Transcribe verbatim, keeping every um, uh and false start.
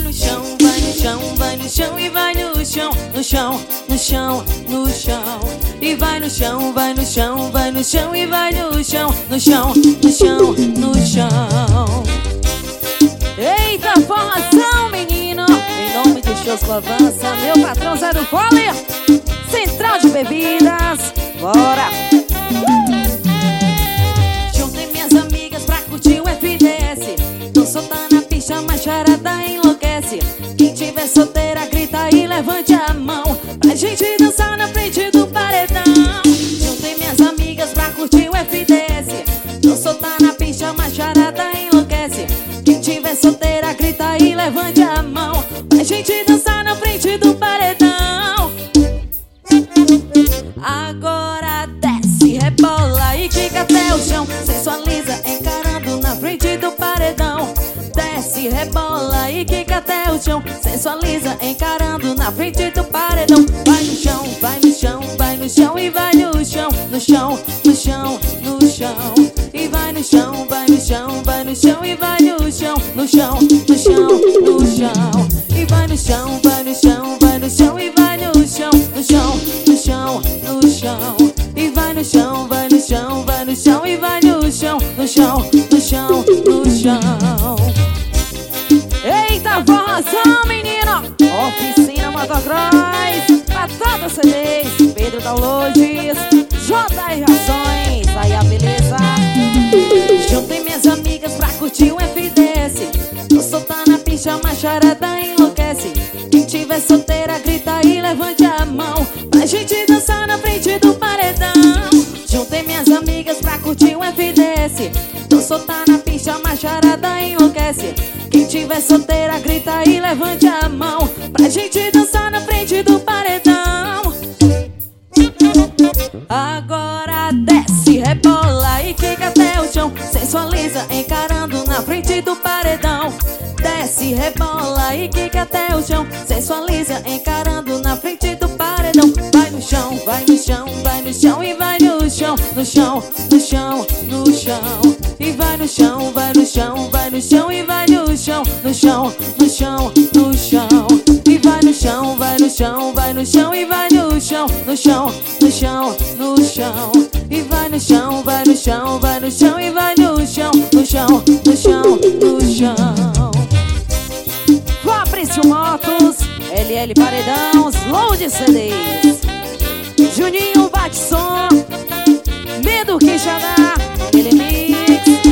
no chão, vai no chão, vai no chão e vai no chão, no chão, no chão, no chão. E vai no chão, vai no chão, vai no chão e vai no chão, no chão, no chão, no chão. Eita, formação, menino! Em nome de Shows com Avança, meu patrão Zé do Fole, Central de Bebidas, bora! Juntei minhas amigas pra curtir o F D S. Tô soltando a picha, mas charada enlouquece. Quem tiver solteira, grita e levante a mão pra gente dançar na frente do paredão. Juntei minhas amigas pra curtir o F D S. Tô soltando a picha, mas charada enlouquece. Quem tiver solteira, grita e levante a mão pra gente dançar na frente do paredão. Agora desce, rebola e quica até o chão. Sensualiza encarando na frente do paredão. Desce, rebola e quica até o chão. Sensualiza encarando na frente do paredão. Vai no chão, vai no chão, vai no chão e vai no chão. No chão, no chão, no chão. E vai no chão, vai no chão, vai no chão e vai no chão. No chão, no chão, no chão. E vai no chão, vai no chão, vai no chão e vai no chão. No chão, no chão, no chão. E vai no chão, vai no chão, vai no chão e vai no chão. No chão, no chão, no chão. Eita, formação, menino! Oficina Motocross, Batata C Ds, Pedro Downloads, J R Ações, aí a beleza. Juntei minhas amigas pra curtir o F D S. Tô soltando a picha, mas charada enlouquece. Quem tiver solteira, grita e levante a mão pra gente dançar na frente do paredão. Juntei minhas amigas pra curtir o F D S. Tô soltando a picha, mas charada enlouquece. Quem tiver solteira, grita e levante a mão pra gente dançar na frente do paredão. Agora desce, rebola e quica até o chão. Sensualiza encarando na frente do paredão. Desce, rebola e quica até o chão. Sensualiza encarando na frente do paredão. Vai no chão, vai no chão, vai no chão e vai no chão. No chão, no chão, no chão. E vai no chão, vai no chão, vai no chão e vai no chão. No chão, no chão, no chão. E vai no chão, vai no chão, vai no chão e vai no chão. No chão, no chão, no chão. E vai no chão, vai no chão, vai no chão e vai no chão. No chão, no chão, no chão. Fabrício Motos, L L Paredão, Load C Ds, Juninho Bate Som, Medo Queixada, ele mix.